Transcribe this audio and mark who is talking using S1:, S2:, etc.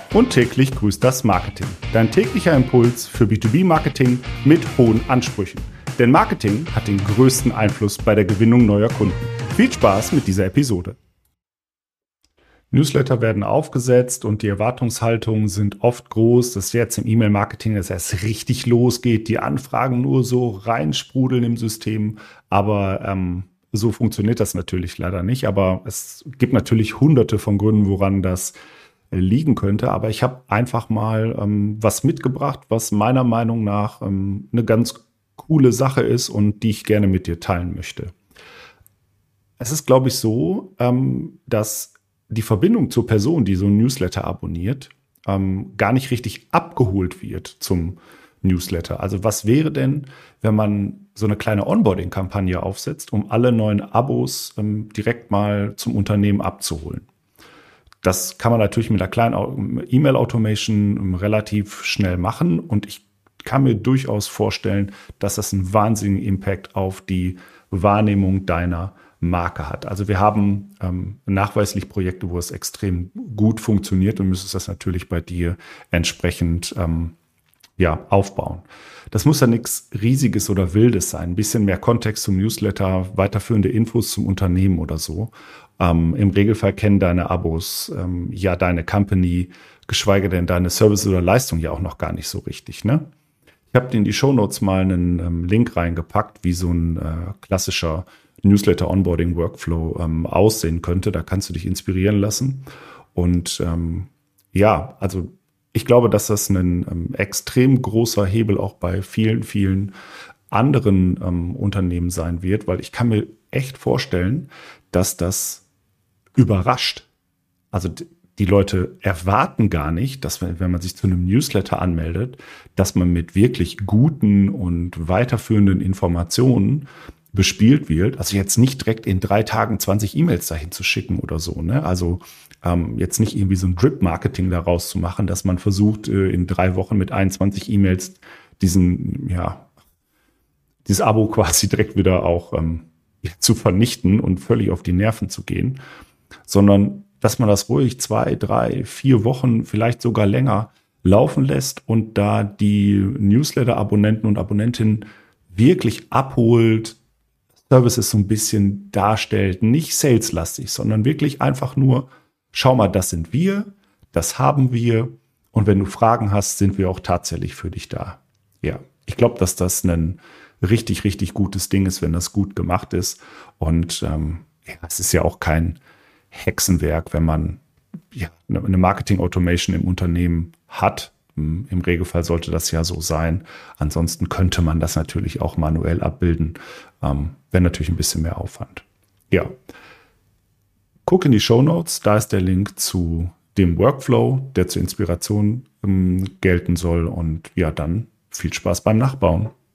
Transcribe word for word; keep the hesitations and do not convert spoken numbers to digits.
S1: Und täglich grüßt das Marketing. Dein täglicher Impuls für B zwei B-Marketing mit hohen Ansprüchen. Denn Marketing hat den größten Einfluss bei der Gewinnung neuer Kunden. Viel Spaß mit dieser Episode. Newsletter werden aufgesetzt und die Erwartungshaltungen sind oft groß, dass jetzt im E-Mail-Marketing es erst richtig losgeht, die Anfragen nur so reinsprudeln im System. Aber ähm, so funktioniert das natürlich leider nicht. Aber es gibt natürlich hunderte von Gründen, woran das liegen könnte. Aber ich habe einfach mal ähm, was mitgebracht, was meiner Meinung nach ähm, eine ganz coole Sache ist und die ich gerne mit dir teilen möchte. Es ist, glaube ich, so, ähm, dass die Verbindung zur Person, die so ein Newsletter abonniert, ähm, gar nicht richtig abgeholt wird zum Newsletter. Also was wäre denn, wenn man so eine kleine Onboarding-Kampagne aufsetzt, um alle neuen Abos ähm, direkt mal zum Unternehmen abzuholen? Das kann man natürlich mit einer kleinen E-Mail-Automation relativ schnell machen und ich kann mir durchaus vorstellen, dass das einen wahnsinnigen Impact auf die Wahrnehmung deiner Marke hat. Also wir haben ähm, nachweislich Projekte, wo es extrem gut funktioniert und müsstest das natürlich bei dir entsprechend ähm, ja, aufbauen. Das muss ja nichts Riesiges oder Wildes sein. Ein bisschen mehr Kontext zum Newsletter, weiterführende Infos zum Unternehmen oder so. Ähm, Im Regelfall kennen deine Abos ähm, ja deine Company, geschweige denn deine Service oder Leistung ja auch noch gar nicht so richtig, ne? Ich habe dir in die Shownotes mal einen ähm, Link reingepackt, wie so ein äh, klassischer Newsletter-Onboarding-Workflow ähm, aussehen könnte. Da kannst du dich inspirieren lassen. Und ähm, ja, also ich glaube, dass das ein ähm, extrem großer Hebel auch bei vielen, vielen anderen ähm, Unternehmen sein wird, weil ich kann mir echt vorstellen, dass das überrascht. Also die Leute erwarten gar nicht, dass wenn, wenn man sich zu einem Newsletter anmeldet, dass man mit wirklich guten und weiterführenden Informationen bespielt wird. Also jetzt nicht direkt in drei Tagen zwanzig E-Mails dahin zu schicken oder so, ne? Also ähm, jetzt nicht irgendwie so ein Drip-Marketing daraus zu machen, dass man versucht, äh, in drei Wochen mit einundzwanzig E-Mails diesen, ja, dieses Abo quasi direkt wieder auch ähm, zu vernichten und völlig auf die Nerven zu gehen, sondern dass man das ruhig zwei, drei, vier Wochen, vielleicht sogar länger laufen lässt und da die Newsletter-Abonnenten und Abonnentinnen wirklich abholt, Services so ein bisschen darstellt, nicht saleslastig, sondern wirklich einfach nur, schau mal, das sind wir, das haben wir und wenn du Fragen hast, sind wir auch tatsächlich für dich da. Ja, ich glaube, dass das ein richtig, richtig gutes Ding ist, wenn das gut gemacht ist und ähm, ja, es ist ja auch kein Hexenwerk, wenn man ja, eine Marketing-Automation im Unternehmen hat. Im Regelfall sollte das ja so sein. Ansonsten könnte man das natürlich auch manuell abbilden. Ähm, wäre natürlich ein bisschen mehr Aufwand. Ja. Guck in die Shownotes, da ist der Link zu dem Workflow, der zur Inspiration ähm, gelten soll. Und ja, dann viel Spaß beim Nachbauen.